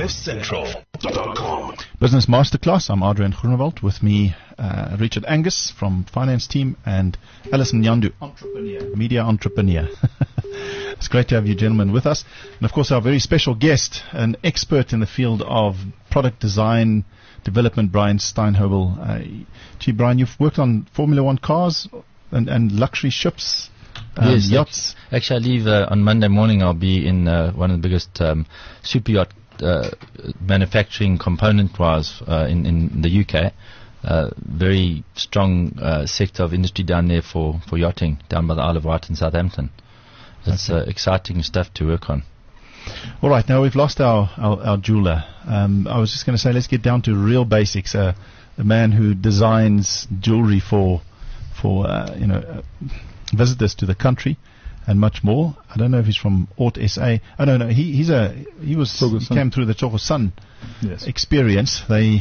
CliffCentral.com. Business Masterclass. I'm Adrian Groenewald. With me, Richard Angus from finance team and Alison Nyandu, media entrepreneur. It's great to have you gentlemen with us. And of course, our very special guest, an expert in the field of product design development, Brian Steinhobel. Brian, you've worked on Formula One cars and luxury ships. Yes, yachts. Actually, I leave on Monday morning. I'll be in one of the biggest super yacht manufacturing component-wise in the UK. Very strong sector of industry down there for yachting, down by the Isle of Wight in Southampton. It's exciting stuff to work on. All right, now we've lost our jeweler. I was just going to say, let's get down to real basics. A man who designs jewelry for visitors to the country and much more. I don't know if he's from Ort SA. I don't know. He came through the Choco Sun experience. They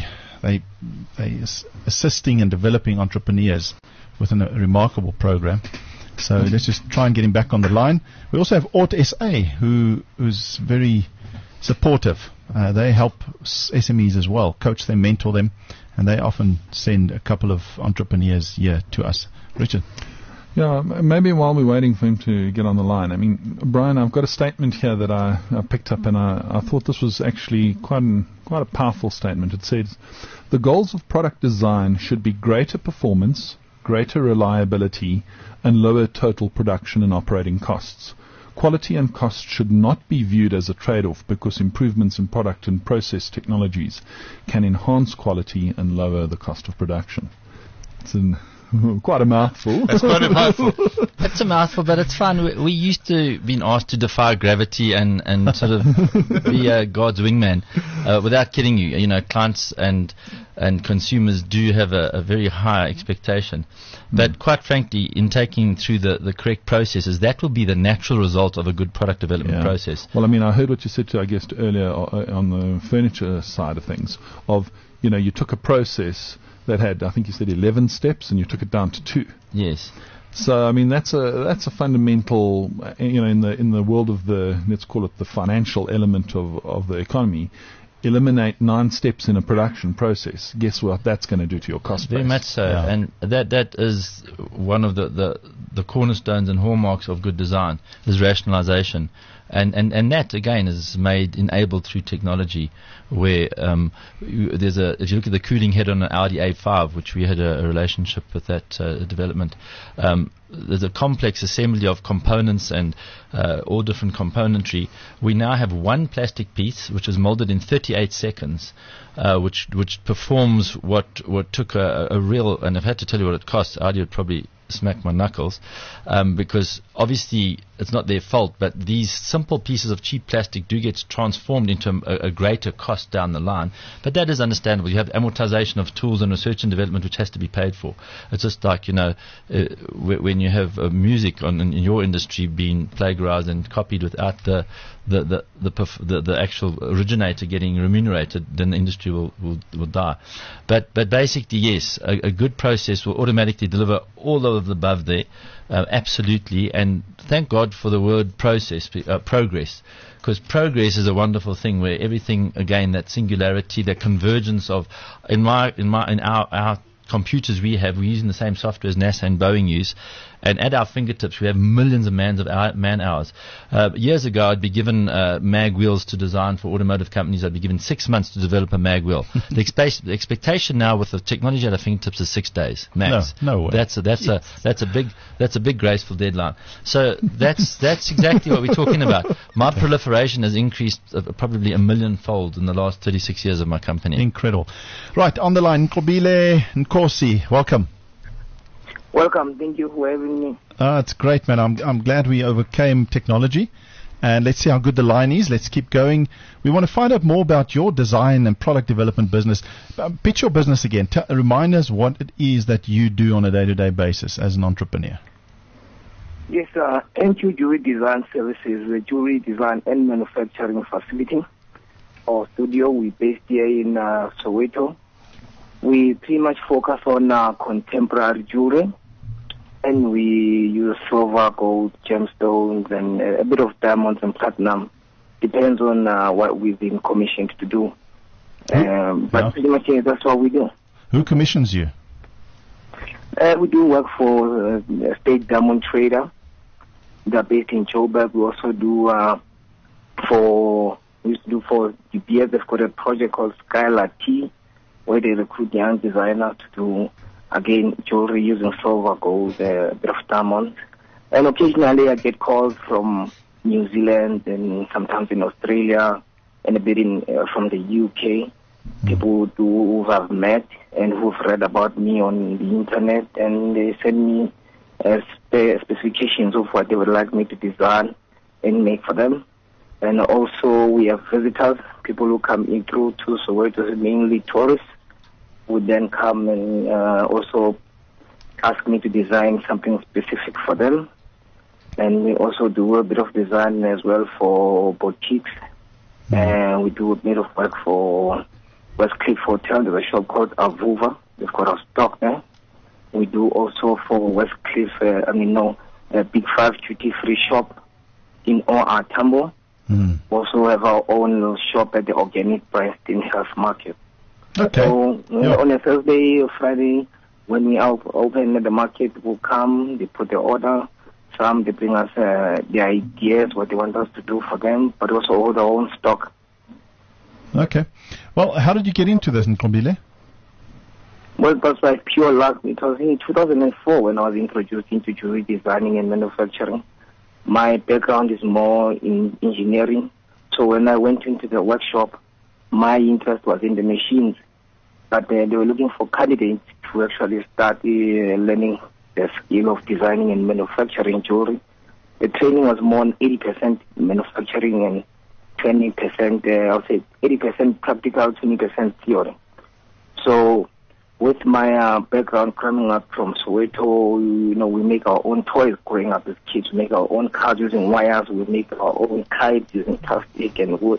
assisting and developing entrepreneurs within a remarkable program. So let's just try and get him back on the line. We also have Ort SA, who's very supportive. They help SMEs as well, coach them, mentor them, and they often send a couple of entrepreneurs here to us. Richard. Yeah, maybe while we're waiting for him to get on the line, I mean, Brian, I've got a statement here that I picked up, and I thought this was actually quite a powerful statement. It says, the goals of product design should be greater performance, greater reliability, and lower total production and operating costs. Quality and cost should not be viewed as a trade-off because improvements in product and process technologies can enhance quality and lower the cost of production. It's quite a mouthful. That's quite a mouthful. It's a mouthful, but it's fun. We used to be asked to defy gravity and sort of be God's wingman. Without kidding you, clients and consumers do have a very high expectation. But quite frankly, in taking through the correct processes, that will be the natural result of a good product development process. Well, I mean, I heard what you said to, I guess, earlier on the furniture side of things, of, you took a process that had, I think you said 11 steps, and you took it down to 2. Yes. So I mean that's a fundamental, in the world of the, let's call it the financial element of the economy. Eliminate 9 steps in a production process. Guess what that's going to do to your cost base? Very much so, and that is one of the cornerstones and hallmarks of good design is rationalization. And that again is enabled through technology, where if you look at the cooling head on an Audi A5, which we had a relationship with that development, there's a complex assembly of components and all different componentry. We now have one plastic piece which is molded in 38 seconds, which performs what took a real, and I've had to tell you what it costs. Audi would probably smack my knuckles, because obviously it's not their fault, but these simple pieces of cheap plastic do get transformed into a greater cost down the line. But that is understandable. You have amortization of tools and research and development which has to be paid for. It's just like, when you have music in your industry being plagiarized and copied without the actual originator getting remunerated, then the industry will die. But basically, yes, a good process will automatically deliver all of the above there, absolutely. And thank God for the word progress, because progress is a wonderful thing where everything, again, that singularity, that convergence of in our computers we're using the same software as NASA and Boeing use, and at our fingertips we have millions of man hours. Years ago I'd be given mag wheels to design for automotive companies. I'd be given 6 months to develop a mag wheel. The expectation now with the technology at our fingertips is 6 days max. No way. That's a big graceful deadline. So that's exactly what we're talking about. My proliferation has increased probably 1 million-fold in the last 36 years of my company. Incredible. Right, on the line, Nkobile Nkosi, welcome. Welcome. Thank you for having me. It's great, man. I'm glad we overcame technology. And let's see how good the line is. Let's keep going. We want to find out more about your design and product development business. Pitch your business again. Remind us what it is that you do on a day-to-day basis as an entrepreneur. Yes, NQ Jewelry Design Services, a jewelry design and manufacturing facility or studio. We're based here in Soweto. We pretty much focus on contemporary jewelry, and we use silver, gold, gemstones, and a bit of diamonds and platinum, depends on what we've been commissioned to do. But pretty much that's what we do. Who commissions you? We do work for State Diamond Trader. They're based in Joburg. We also do for UBS. They've got a project called Skylar T, where they recruit young designers to do, again, jewelry using silver, gold, a bit of diamonds. And occasionally I get calls from New Zealand and sometimes in Australia and a bit from the UK. People who I've met and who've read about me on the internet, and they send me specifications of what they would like me to design and make for them. And also we have visitors, people who come in through to Soweto, mainly tourists, who then come and also ask me to design something specific for them. And we also do a bit of design as well for boutiques. And we do a bit of work for Westcliff Hotel. There's a shop called Avuva. They've got our stock there. We do also for Westcliff, a Big 5 duty-free shop in OR Tambo. Also have our own little shop at the Organic Price in Health Market. Okay. So on a Thursday or Friday, when we open the market, will come, they put the order. Some, they bring us the ideas, what they want us to do for them, but also all their own stock. Okay. Well, how did you get into this, Nkombile? Well, it was like pure luck. It was in 2004 when I was introduced into jewelry designing and manufacturing. My background is more in engineering. So when I went into the workshop, my interest was in the machines. But they were looking for candidates to actually start learning the skill of designing and manufacturing jewelry. The training was more on 80% manufacturing and 20%, I would say 80% practical, 20% theory. So with my background coming up from Soweto, we make our own toys growing up as kids. We make our own cars using wires. We make our own kites using plastic and wood.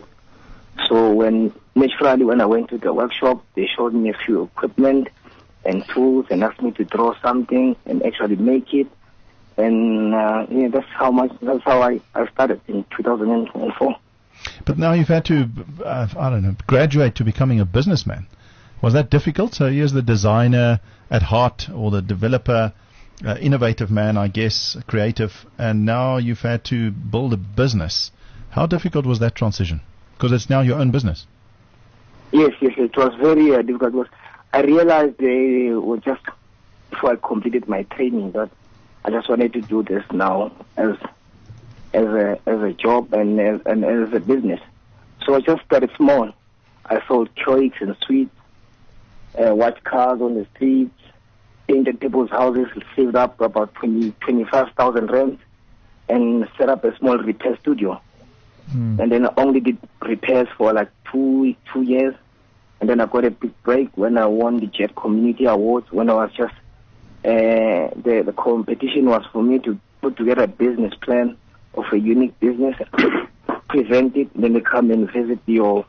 So naturally when I went to the workshop, they showed me a few equipment and tools and asked me to draw something and actually make it. And that's how I started in 2004. But now you've had to, graduate to becoming a businessman. Was that difficult? So here's the designer at heart, or the developer, innovative man, I guess, creative, and now you've had to build a business. How difficult was that transition? Because it's now your own business. Yes, it was very difficult. I realized just before I completed my training that I just wanted to do this now as a job and as a business. So I just started small. I sold cakes and sweets, watched cars on the streets, painted people's houses, saved up about 25,000 rand, and set up a small repair studio. And then I only did repairs for like 2 years. And then I got a big break when I won the Jet Community Awards, when I was just, the competition was for me to put together a business plan of a unique business, present it, then they come and visit your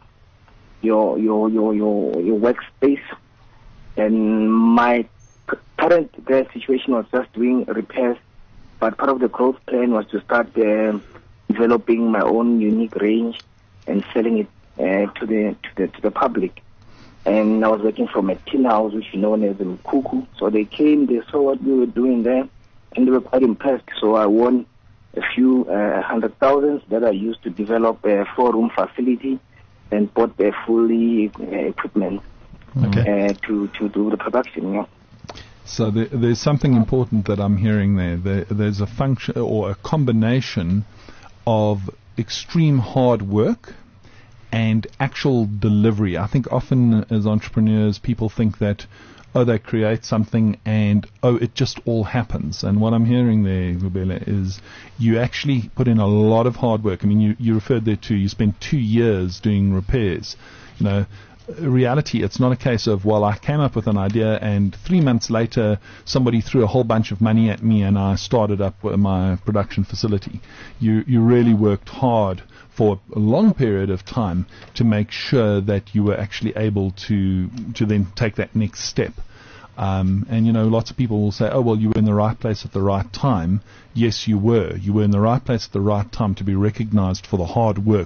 workspace. And my current situation was just doing repairs, but part of the growth plan was to start developing my own unique range and selling it to the public. And I was working from a tin house, which is known as Mkuku. So they came, they saw what we were doing there, and they were quite impressed. So I won a few 100,000 that I used to develop a 4-room facility and bought the fully equipment to do the production. Yeah. So there's something important that I'm hearing there. There's a function or a combination of extreme hard work and actual delivery. I think often as entrepreneurs, people think that, they create something and, it just all happens. And what I'm hearing there, Rubela, is you actually put in a lot of hard work. I mean, you referred there to, you spent 2 years doing repairs. Reality, it's not a case of, I came up with an idea and 3 months later somebody threw a whole bunch of money at me and I started up my production facility. You really worked hard for a long period of time to make sure that you were actually able to then take that next step. Lots of people will say, you were in the right place at the right time. Yes, you were. You were in the right place at the right time to be recognized for the hard work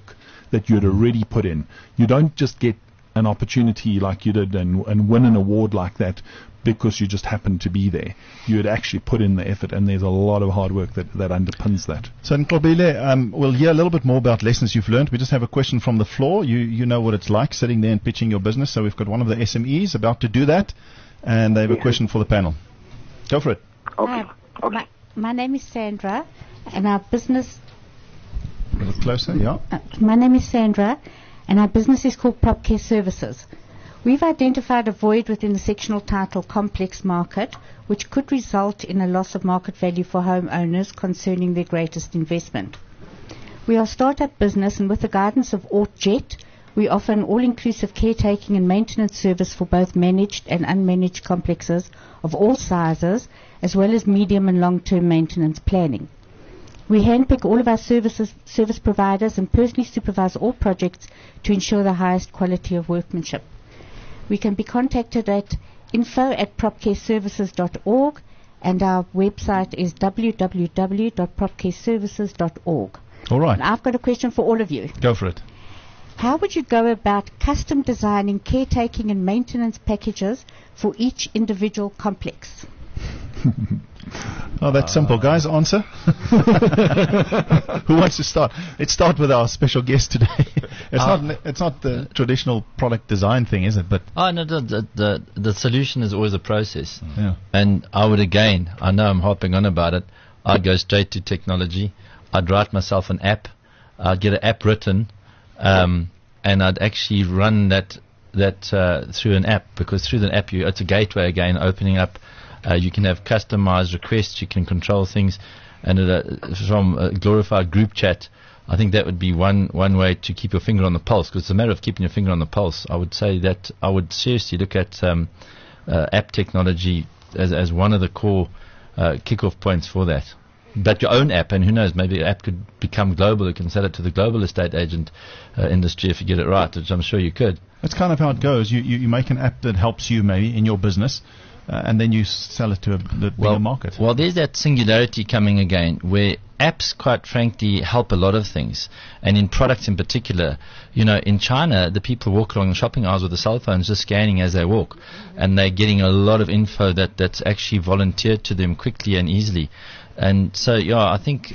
that you had already put in. You don't just get an opportunity like you did and win an award like that because you just happened to be there. You had actually put in the effort, and there's a lot of hard work that underpins that. So, Nqobile, we'll hear a little bit more about lessons you've learned. We just have a question from the floor. You know what it's like sitting there and pitching your business. So we've got one of the SMEs about to do that, and they have a question for the panel. Go for it. Okay. Hi. My name is Sandra, and our business... A little closer, yeah. My name is Sandra, and our business is called PropCare Services. We've identified a void within the sectional title complex market, which could result in a loss of market value for homeowners concerning their greatest investment. We are a start-up business, and with the guidance of AutoJet, we offer an all-inclusive caretaking and maintenance service for both managed and unmanaged complexes of all sizes, as well as medium and long-term maintenance planning. We handpick all of our service providers and personally supervise all projects to ensure the highest quality of workmanship. We can be contacted at info@propcareservices.org, and our website is www.propcareservices.org. All right. And I've got a question for all of you. Go for it. How would you go about custom designing caretaking and maintenance packages for each individual complex? Oh, that's simple, guys. Answer. Who wants to start? Let's start with our special guest today. It's not the traditional product design thing, is it? But no, the solution is always a process. yeah. And I would I know I'm harping on about it, I'd go straight to technology. I'd write myself an app. I'd get an app written, and I'd actually run that through an app, because through the app it's a gateway again, opening up. You can have customized requests, you can control things, and from a glorified group chat, I think that would be one way to keep your finger on the pulse, because it's a matter of keeping your finger on the pulse. I would say that I would seriously look at app technology as one of the core kick-off points for that. But your own app, and who knows, maybe an app could become global. You can sell it to the global estate agent industry if you get it right, which I'm sure you could. That's kind of how it goes. You make an app that helps you maybe in your business, and then you sell it to the bigger market. Well, there's that singularity coming again, where apps, quite frankly, help a lot of things. And in products in particular, in China, the people walk along the shopping aisles with the cell phones just scanning as they walk. And they're getting a lot of info that's actually volunteered to them quickly and easily. And so, I think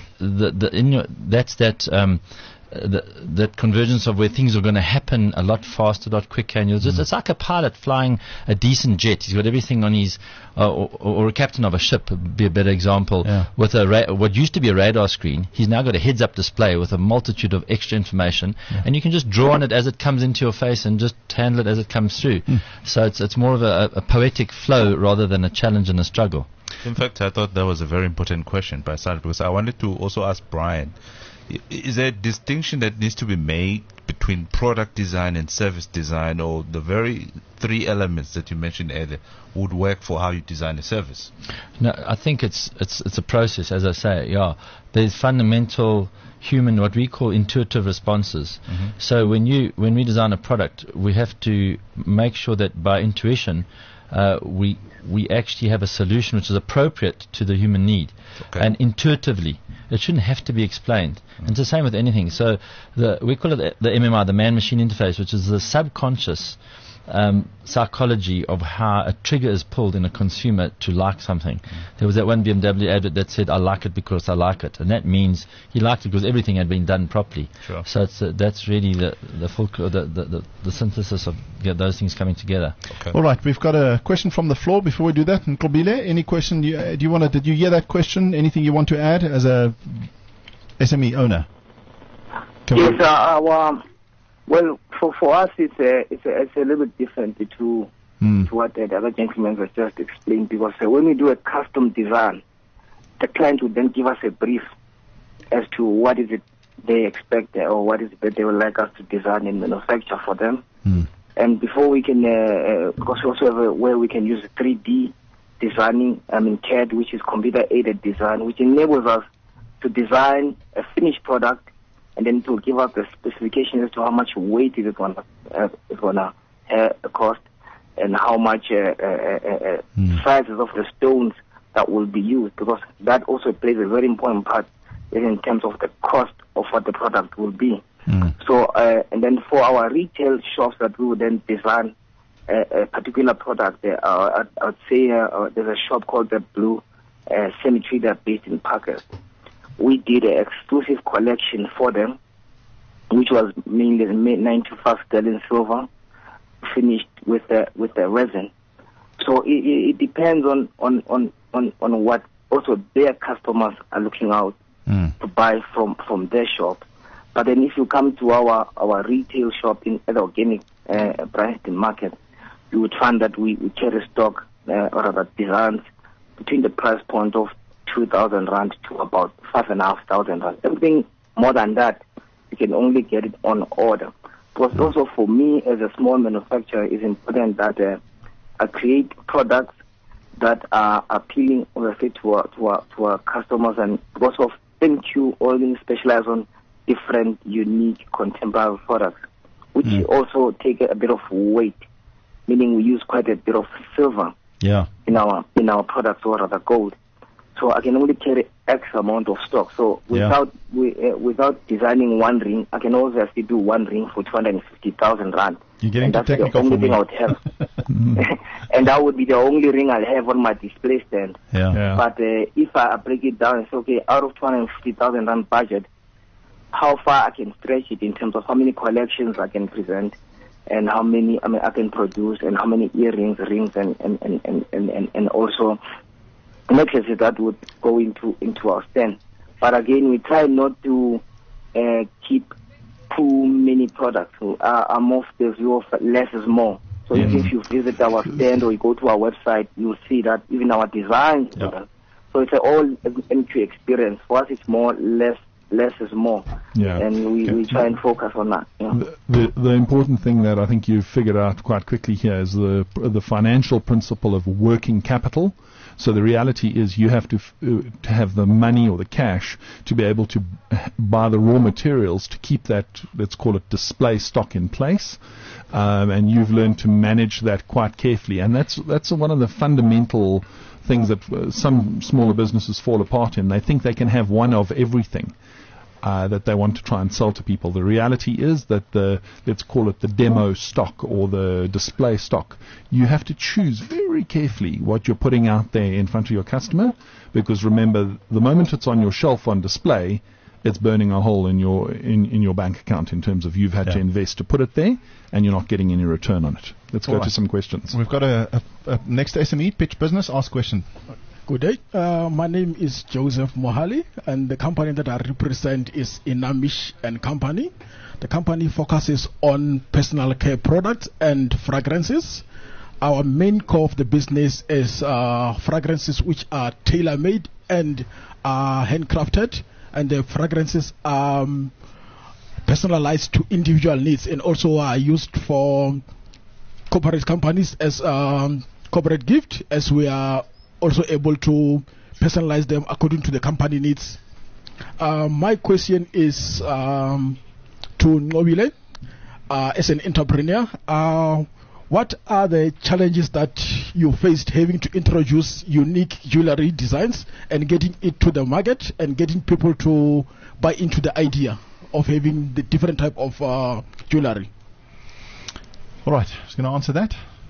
that convergence of where things are going to happen a lot faster, a lot quicker, and it's like a pilot flying a decent jet. He's got everything on his, or a captain of a ship, would be a better example, with what used to be a radar screen. He's now got a heads-up display with a multitude of extra information, and you can just draw on it as it comes into your face and just handle it as it comes through. So it's more of a poetic flow rather than a challenge and a struggle. In fact, I thought that was a very important question by Saad, because I wanted to also ask Brian, is there a distinction that needs to be made between product design and service design, or the very three elements that you mentioned earlier would work for how you design a service? No, I think it's a process, as I say. There's fundamental human, what we call intuitive responses. So when we design a product, we have to make sure that by intuition we actually have a solution which is appropriate to the human need, and intuitively. It shouldn't have to be explained. And it's the same with anything. So we call it the MMI, the man-machine interface, which is the subconscious psychology of how a trigger is pulled in a consumer to like something. There was that one BMW advert that said, "I like it because I like it," and that means he liked it because everything had been done properly. Sure. So that's really the full the synthesis of those things coming together. Okay. All right, we've got a question from the floor before we do that. Nqobile, any question? Did you hear that question? Anything you want to add as a SME owner? Yes, well, for us, it's a little bit different to what the other gentlemen have just explained, because when we do a custom design, the client would then give us a brief as to what is it they expect or what is it that they would like us to design and manufacture for them. And before we can, because we also have where we can use 3D designing, CAD, which is computer-aided design, which enables us to design a finished product, and then to give us the specifications as to how much weight is it gonna cost, and how much sizes of the stones that will be used, because that also plays a very important part in terms of the cost of what the product will be. So, and then for our retail shops that we would then design a particular product, I would say there's a shop called The Blue Cemetery that's based in Parkhurst. We did an exclusive collection for them, which was mainly 95 sterling silver, finished with the resin. So it depends on what also their customers are looking out to buy from their shop. But then if you come to our retail shop at the organic Bryanston Market, you would find that we carry stock or rather designs between the price point of 2,000 rand to about 5,500 rand. Everything more than that, you can only get it on order. Because also for me as a small manufacturer, it's important that I create products that are appealing obviously to our customers, and because of MQ only specialize on different unique contemporary products, which also take a bit of weight, meaning we use quite a bit of silver in our products, or rather gold. So I can only carry X amount of stock. So without designing one ring, I can also actually do one ring for 250,000 rand. You're getting too technical. That's the only thing I would have. And that would be the only ring I'll have on my display stand. But if I break it down and say, okay, out of 250,000 rand budget, how far I can stretch it in terms of how many collections I can present, and how many I can produce, and how many earrings, rings, and also necklaces that would go into our stand. But again, we try not to keep too many products. So I'm more of the view of less is more. So if you visit our stand or you go to our website, you'll see that even our designs. So it's an all MQ experience. For us, it's more less is more. And we try and focus on that. The important thing that I think you've figured out quite quickly here is the financial principle of working capital. So the reality is you have to have the money or the cash to be able to buy the raw materials to keep that, let's call it, display stock in place. And you've learned to manage that quite carefully. And that's one of the fundamental things that some smaller businesses fall apart in. They think they can have one of everything that they want to try and sell to people. The reality is that let's call it the demo stock or the display stock, you have to choose very carefully what you're putting out there in front of your customer, because remember, the moment it's on your shelf on display, it's burning a hole in your bank account in terms of you've had to invest to put it there and you're not getting any return on it. Let's go to some questions. We've got a next SME, Pitch Business, ask question. Good day. My name is Joseph Mohali, and the company that I represent is Inamish & Company. The company focuses on personal care products and fragrances. Our main core of the business is fragrances which are tailor-made and are handcrafted, and the fragrances are personalized to individual needs, and also are used for corporate companies as corporate gift, as we are also able to personalize them according to the company needs. My question is to Nobile, as an entrepreneur, what are the challenges that you faced having to introduce unique jewelry designs and getting it to the market and getting people to buy into the idea of having the different type of jewelry? All right, who's going to answer that?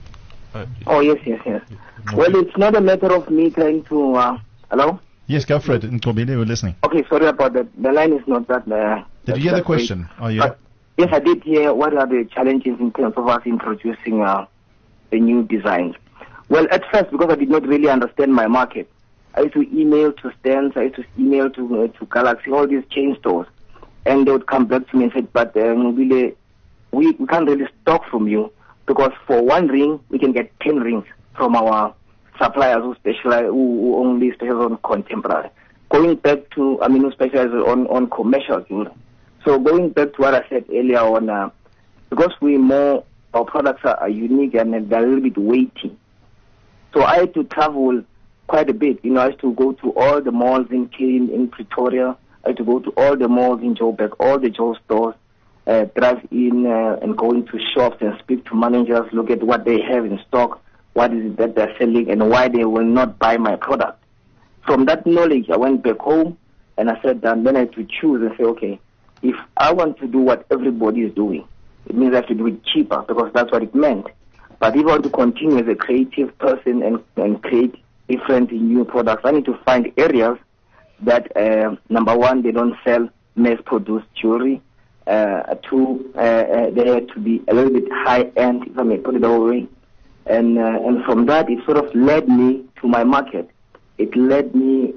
Yes. Well, it's not a matter of me trying to... hello? Yes, go for it. Nkobile, we're listening. Okay, sorry about that. The line is not that... did you hear the question? Yes, I did hear what are the challenges in terms of us introducing the new designs. Well, at first, because I did not really understand my market, I used to email to stands, I used to email to Galaxy, all these chain stores, and they would come back to me and say, but Nkobile, we can't really stock from you, because for one ring, we can get 10 rings from our suppliers who only specialize on contemporary. Going back to, who specialize on commercial jewelry. So going back to what I said earlier on, because our products are unique and they're a little bit weighty. So I had to travel quite a bit. I used to go to all the malls in Pretoria. I had to go to all the malls in Joburg, all the Joe stores. Drive in and go into shops and speak to managers, look at what they have in stock, what is it that they're selling, and why they will not buy my product. From that knowledge, I went back home and I said, then I had to choose and say, okay, if I want to do what everybody is doing, it means I have to do it cheaper because that's what it meant. But if I want to continue as a creative person and create different new products, I need to find areas that, number one, they don't sell mass-produced jewelry. Two, they have to be a little bit high-end, if I may put it that way. And from that, it sort of led me to my market. It led me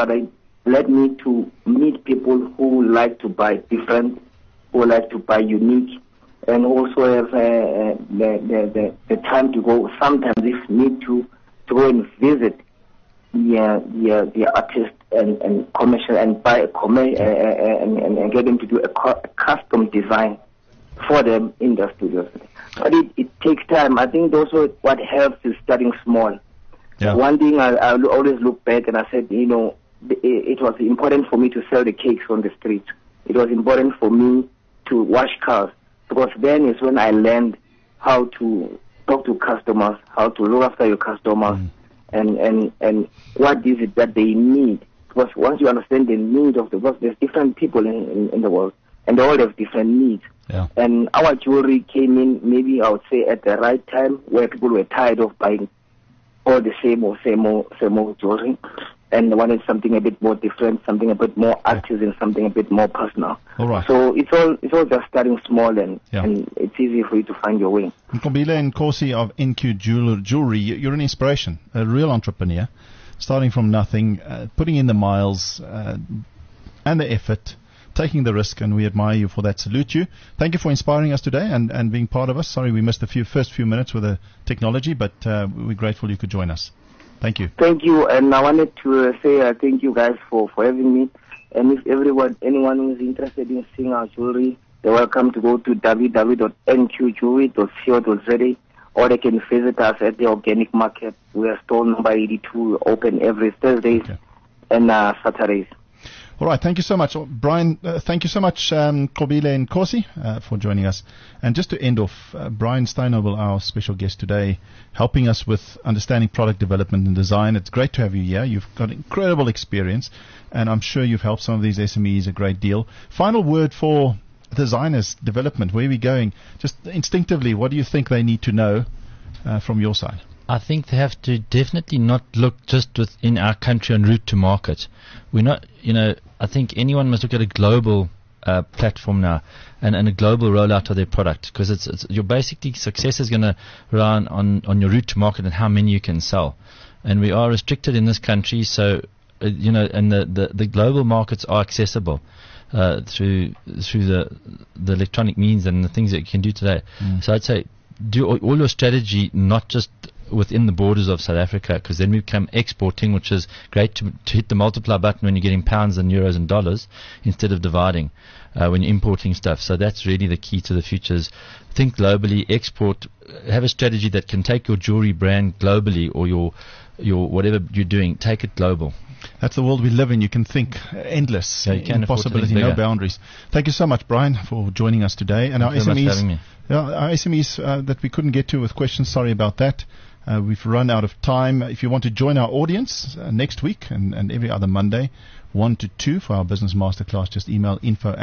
to meet people who like to buy different, who like to buy unique, and also have the time to go. Sometimes if need to go and visit the artist and commercial and buy and get them to do a custom design for them in their studios. But it takes time. I think also what helps is starting small. Yeah. One thing I always look back and I said, it was important for me to sell the cakes on the street. It was important for me to wash cars, because then is when I learned how to talk to customers, how to look after your customers, and what is it that they need. Because once you understand the need of the world, there's different people in the world, and they all have different needs. Yeah. And our jewelry came in, maybe I would say, at the right time, where people were tired of buying all the same old jewelry, and wanted something a bit more different, something a bit more artistic, and something a bit more personal. All right. So it's all just starting small, and it's easy for you to find your way. Nkobile Nkosi of NQ Jewelry, you're an inspiration, a real entrepreneur, starting from nothing, putting in the miles and the effort, taking the risk, and we admire you for that. Salute you. Thank you for inspiring us today and being part of us. Sorry we missed the first few minutes with the technology, but we're grateful you could join us. Thank you. Thank you, and I wanted to say thank you guys for having me. And if anyone who is interested in seeing our jewelry, they're welcome to go to www.nqjewelry.co.za, or they can visit us at the Organic Market. We are store number 82, open every Thursdays and Saturdays. All right, thank you so much. Brian, thank you so much, Nkobile Nkosi, for joining us. And just to end off, Brian Steinobel, our special guest today, helping us with understanding product development and design. It's great to have you here. You've got incredible experience, and I'm sure you've helped some of these SMEs a great deal. Final word for designers development. Where are we going? Just instinctively, what do you think they need to know from your side? I think they have to definitely not look just within our country en route to market. We're not, I think anyone must look at a global platform now and a global rollout of their product, because it's your basically success is going to rely on your route to market and how many you can sell. And we are restricted in this country, so and the global markets are accessible through the electronic means and the things that you can do today. So I'd say do all your strategy not just within the borders of South Africa, because then we become exporting, which is great to hit the multiply button when you're getting pounds and euros and dollars instead of dividing when you're importing stuff. So that's really the key to the future is think globally, export, have a strategy that can take your jewelry brand globally, or your whatever you're doing, take it global. That's the world we live in. You can think endless, possibility, no boundaries. Thank you so much, Brian, for joining us today. And our SMEs, our SMEs that we couldn't get to with questions, sorry about that. We've run out of time. If you want to join our audience next week and every other Monday, 1 to 2 for our business masterclass, just email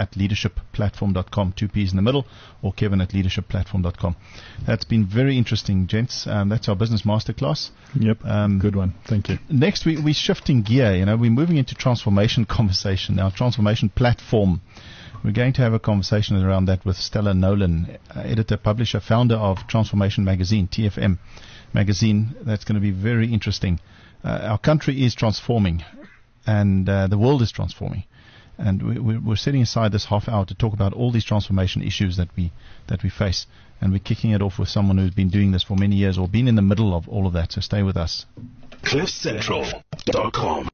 info@leadershipplatform.com, 2 P's in the middle, or kevin@leadershipplatform.com. That's been very interesting, gents. That's our business masterclass. Yep, good one. Thank you. Next week, we're shifting gear. We're moving into transformation conversation now, transformation platform. We're going to have a conversation around that with Stella Nolan, editor, publisher, founder of Transformation Magazine, TFM Magazine. That's going to be very interesting. Our country is transforming, and the world is transforming, and we're setting aside this half hour to talk about all these transformation issues that we face, and we're kicking it off with someone who's been doing this for many years or been in the middle of all of that. So stay with us. CliffCentral.com